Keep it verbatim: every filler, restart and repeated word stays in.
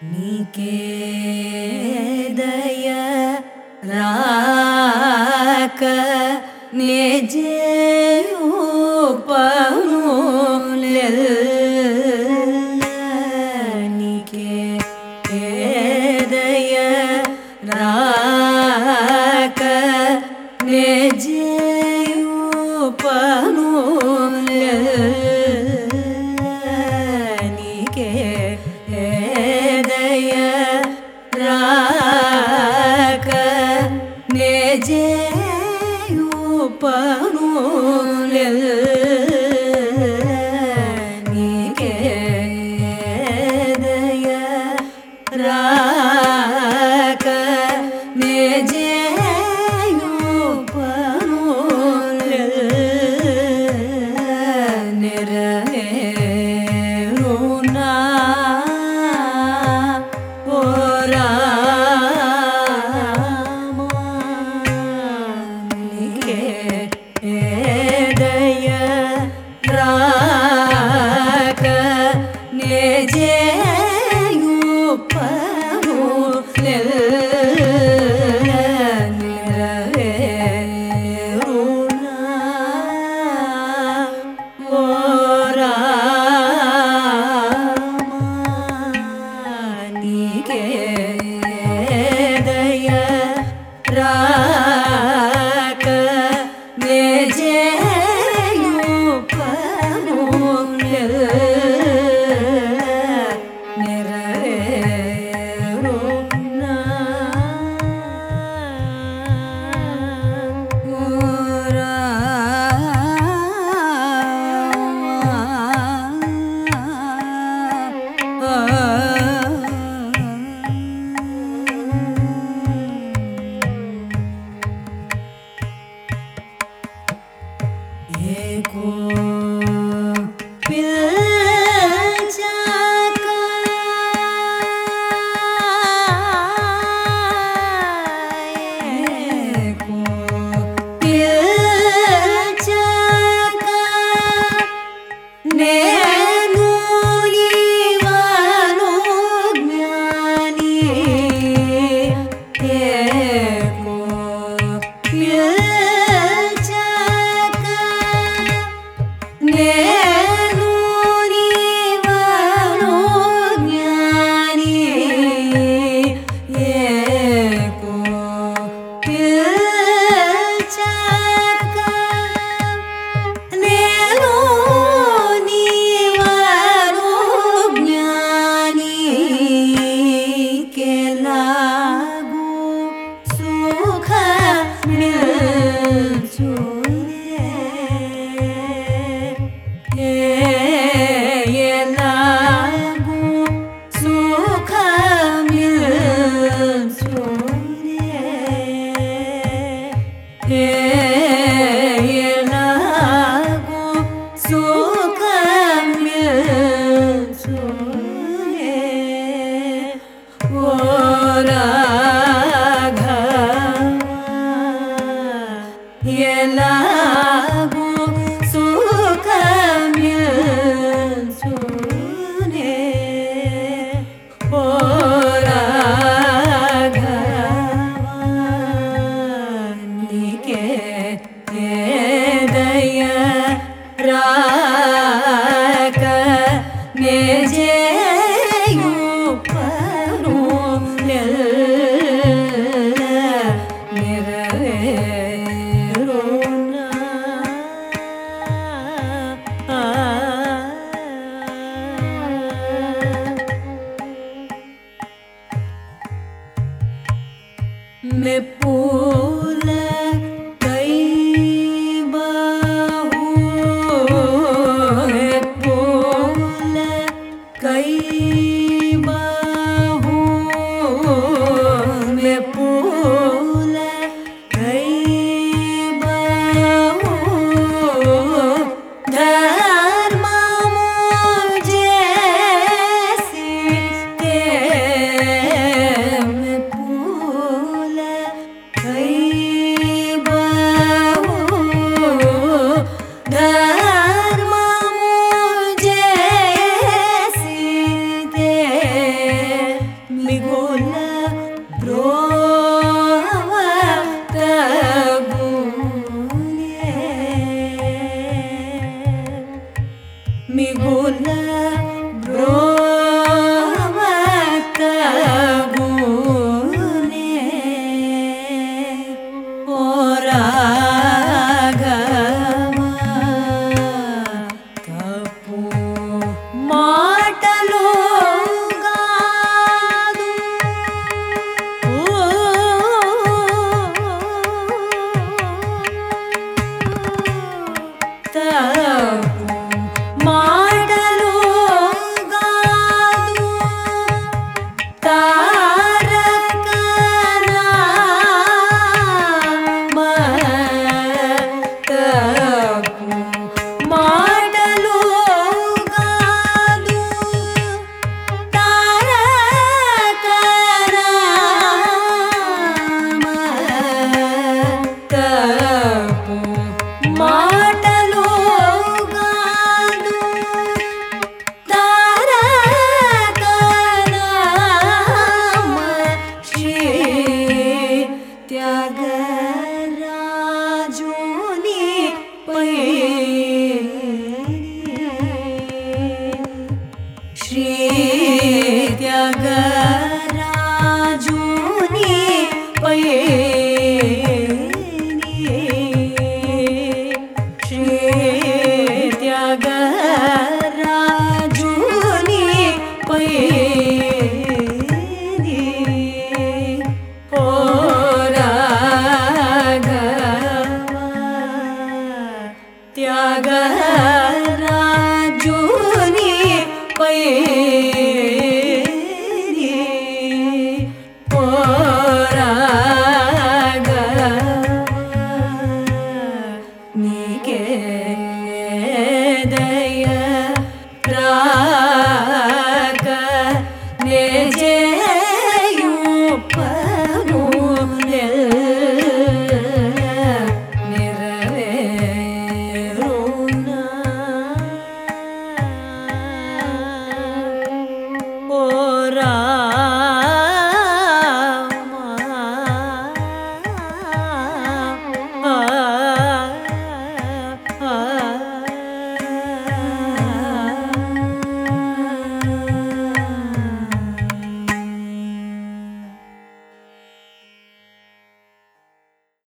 నీకే దయ రాక నిజరూపములెల్ల నీకే దయ రాక నిజరూపములెల్ల నీకే దయ రాక నిజరూపములెల్ల నీకే దయ రాక నిజరూపములెల్ల నెరవేరునా ఓ రామా నీకే దయ రాక నిజరూపములెల్ల నెరవేరునా ఓ రామా నీకే దయ రాక నిజరూపములెల్ల నెరవేరునా ఓ ఏకో పిల్చాక ఏకో పిల్చాక నేను నీవను జ్ఞాని ఏకో పిల్చాక నేను నీవను జ్ఞాని ఏకో పిల్చాక నేను నీవను జ్ఞాని కెలాగు సుఖ మిల్చునే ఎలాగు సుఖ మిల్చునే ఎలాగు సుఖ మిల్చునే ఓ రాఘవ ఎలాగు సుఖ మిల్చునే ఓ రాఘవ నీకే దయ రాక నిజరూపములెల్ల నెరవేరునా మెప్పుల కైబాహు మెప్పుల కైబాహు మెప్పుల కైబాహు ధర్మము చేసి మెప్పుల మిగుల బ్రోవతగునే ఓ రాఘవ తప్పు మాటలు గాదు తప్పు మాటలు గాదు తారక నామ తప్పు మాటలు గాదు తారక నామ తప్పు మాటలు గాదు తారక నామ శ్రీ త్యాగరాజుని పై శ్రీ త్యాగరాజుని పై శ్రీ త్యాగరాజుని పై ఓ రాఘవ త్యాగరాజుని పై ఓ రాఘవ నీకే